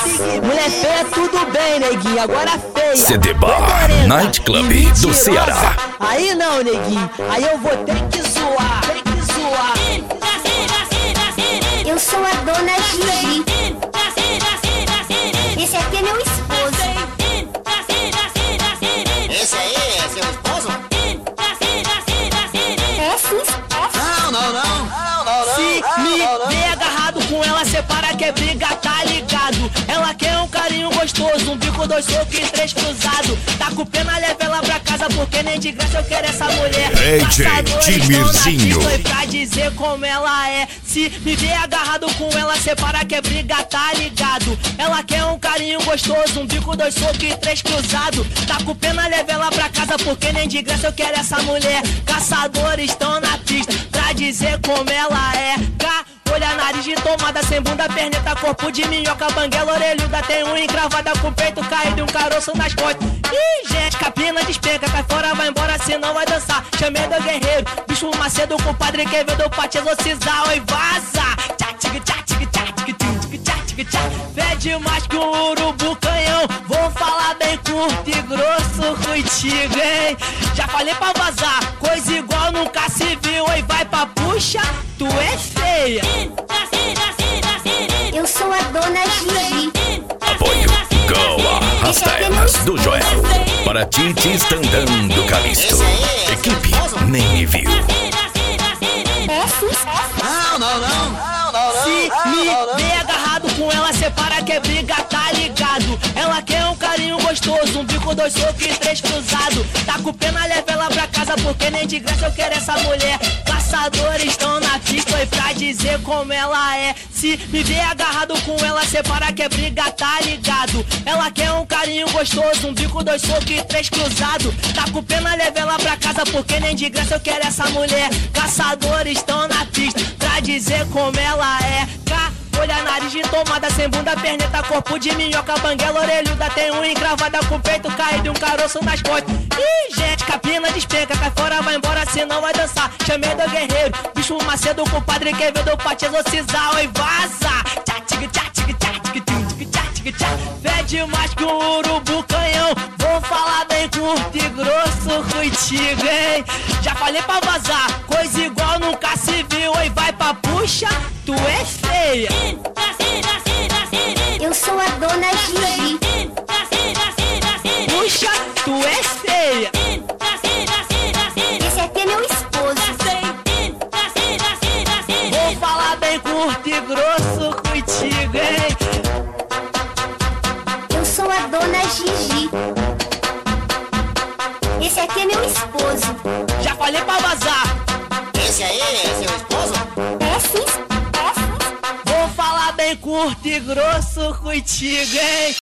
Mulher feia, tudo bem, neguinho, agora feia. CD Bar Night Club do Ceará. Aí não, neguinho, aí eu vou ter que zoar, Eu sou a dona Gigi. Esse aqui é meu esposo. Esse aí é seu esposo? É sim. Se me ver agarrado com ela, separa que é briga, tá ligado? Ela quer um carinho gostoso, um bico, 2 socos e 3 cruzado. Tá com pena, leva ela pra casa, porque nem de graça eu quero essa mulher. DJ Timirzinho. Foi pra dizer como ela é. Se me ver agarrado com ela, separa que é briga, tá ligado? Ela quer um carinho gostoso, um bico, 2 socos e 3 cruzado. Tá com pena, leva ela pra casa, porque nem de graça eu quero essa mulher. Caçadores estão na pista pra dizer como ela é. Olha, nariz de tomada, sem bunda, perneta, corpo de minhoca, banguela, orelhuda, tem um encravada com o peito caído e um caroço nas costas. Ih, gente, capina despenca, cai fora, vai embora, senão vai dançar. Chamei do guerreiro, bicho Macedo com o padre Quevedo pra te exorcizar. Oi, vaza! Fede mais que um urubu canhão. Vou falar bem curto e grosso contigo, hein? Já falei pra vazar, coisa igual nunca se viu. Oi, vai pra puxa, tu é feia. Eu sou a dona Gigi. Apoio Go Arrasta-Elas do Joel. Para Titi Standão do Calisto. Equipe Nem Me Viu. É sim. Se me ver agarrado com ela, separa que é briga, tá ligado? Ela quer um carinho gostoso, um bico, 2 socos e 3 cruzado. Tá com pena, leva ela pra casa, porque nem de graça eu quero essa mulher. Caçadores estão na pista, foi pra dizer como ela é. Se me ver agarrado com ela, separa que é briga, tá ligado? Ela quer um carinho gostoso, um bico, 2 socos e 3 cruzado. Tá com pena, leva ela pra casa, porque nem de graça eu quero essa mulher. Caçadores estão na pista pra dizer como ela é. Olha, nariz de tomada, sem bunda, perneta, corpo de minhoca, banguela, orelhuda, tem um encravada com o peito caído e um caroço nas costas. Ih, gente, capina despenca, cai fora, vai embora, senão vai dançar. Chamei do guerreiro, bicho Macedo com o padre Quevedo pra te exorcizar. Oi, vaza! Fede mais que um urubu canhão. Vou falar bem curto e grosso contigo, hein? Já falei pra vazar, coisa igual nunca se viu. Oi, vai pra puxa, tu é feia. Eu sou a dona Gigi. Puxa, tu é feia. Esse aqui é meu esposo. Vou falar bem curto e grosso contigo, hein? Eu sou a dona Gigi. Esse aqui é meu esposo. Já falei pra vazar, Esse aí é seu esposo? É sim. vou falar bem curto e grosso contigo, hein?